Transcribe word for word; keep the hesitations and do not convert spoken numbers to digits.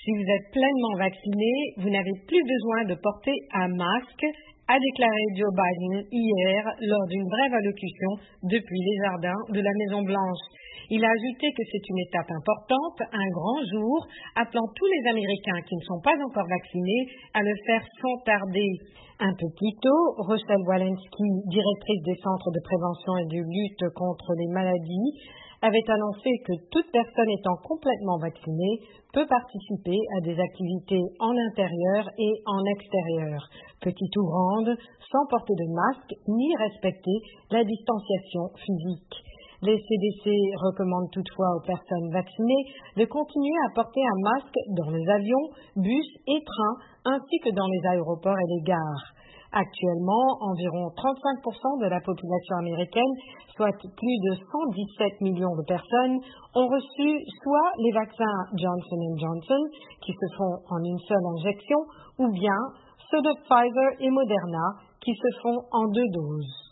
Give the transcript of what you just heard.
Si vous êtes pleinement vacciné, vous n'avez plus besoin de porter un masque, a déclaré Joe Biden hier lors d'une brève allocution depuis les jardins de la Maison-Blanche. Il a ajouté que c'est une étape importante, un grand jour, appelant tous les Américains qui ne sont pas encore vaccinés à le faire sans tarder. Un peu plus tôt, Rochelle Walensky, directrice des centres de prévention et de lutte contre les maladies, avait annoncé que toute personne étant complètement vaccinée peut participer à des activités en intérieur et en extérieur, petite ou grande, sans porter de masque ni respecter la distanciation physique. Les C D C recommandent toutefois aux personnes vaccinées de continuer à porter un masque dans les avions, bus et trains, ainsi que dans les aéroports et les gares. Actuellement, environ trente-cinq pour cent de la population américaine, soit plus de cent dix-sept millions de personnes, ont reçu soit les vaccins Johnson and Johnson, qui se font en une seule injection, ou bien ceux de Pfizer et Moderna, qui se font en deux doses.